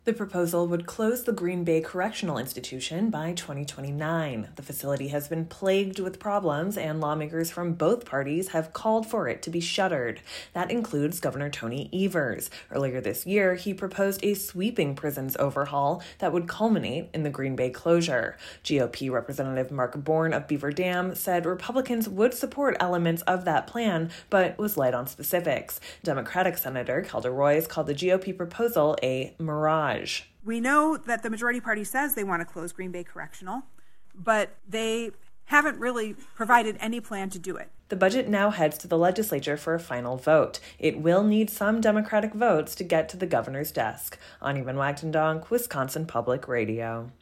The proposal would close the Green Bay Correctional Institution by 2029. The facility has been plagued with problems, and lawmakers from both parties have called for it to be shuttered. That includes Governor Tony Evers. Earlier this year, he proposed a sweeping prisons overhaul that would culminate in the Green Bay closure. GOP Representative Mark Bourne of Beaver Dam said Republicans would support elements of that plan, but was light on specifics. Democratic Senator Kelda Roys called the GOP proposal a mirage. We know that the majority party says they want to close Green Bay Correctional, but they haven't really provided any plan to do it. The budget now heads to the legislature for a final vote. It will need some Democratic votes to get to the governor's desk. Ani Van Wagtendonk, Wisconsin Public Radio.